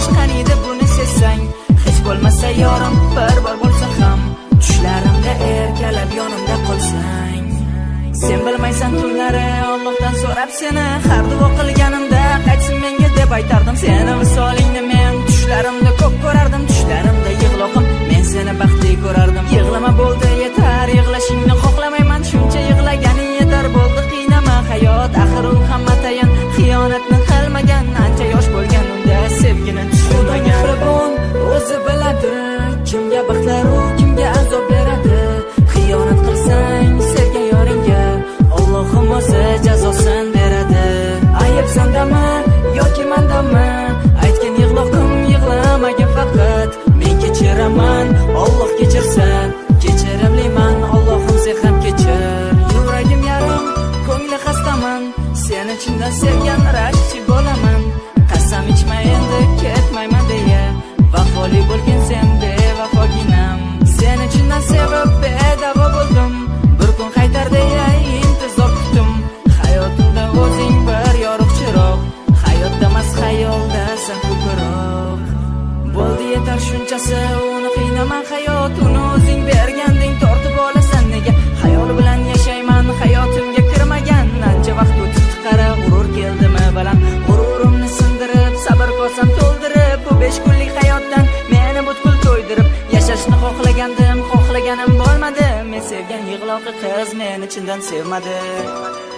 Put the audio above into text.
qaniydi buni sezsang. Hech bo'lmasa yorim bir bor bo'lsa ham tushlarimda erkalab yonimda qolsang. Sen bilmaysan tunlari Allohdan so'rab seni har duo qilganimda qaytsin menga deb aytardim. Seni misolingni men tushlarimda ko'p ko'rardim. Tushlarimda yig'loqim men seni baxtli ko'rardim. Yig'lama bo'ldi yetar, yig'lashingni xohlamayman. Shuncha yig'laganing yetar, bo'ldi qiynama hayot. Axir u hamma tayin xiyonatni qilmagan. Ancha yosh bo'lgan unda sevgini tushunmagan. Mehribon o'zi biladi kimga baxtlar u kimga azob beradi. Xiyonat qilsang sevgan yoringga Allohim o'zi jazosin beradi. Ayb sendami yoki mendami? Aytgin yig'loqim yig'lamagin faqat. Men kechiraman, Alloh kechirsin. Kechirimliman, Allohim sen ham kechir. Yuragim yarim, ko'ngli xastaman. Seni chindan sevgan rashkchi bo'laman. Qasam ichma endi ketmayman deya. Vafoli bo'lgin sen bevafoginam. Seni chindan sevib bedavo bo'ldim. Bir kun qaytar deya intizor kutdim. Hayotimda o'zing bir yorug' chiroq. Hayotda emas xayoldasan ko'proq. Bo'ldi yetar shunchasi, uni qiynama hayot. Uni o'zing berganding tortib olasan nega? Xayol bilan yashayman, hayotimga kirmagan. Ancha vaqt o'tdi qara, g'urur keldimi balam. G'ururimni sindirib, sabr kosam to'ldirib, bu 5 kunlik hayotdan meni butkul to'ydirib, yashashni xohlaganim bo'lmadi. Men sevgan yig'loqi qiz meni chindan sevmadi.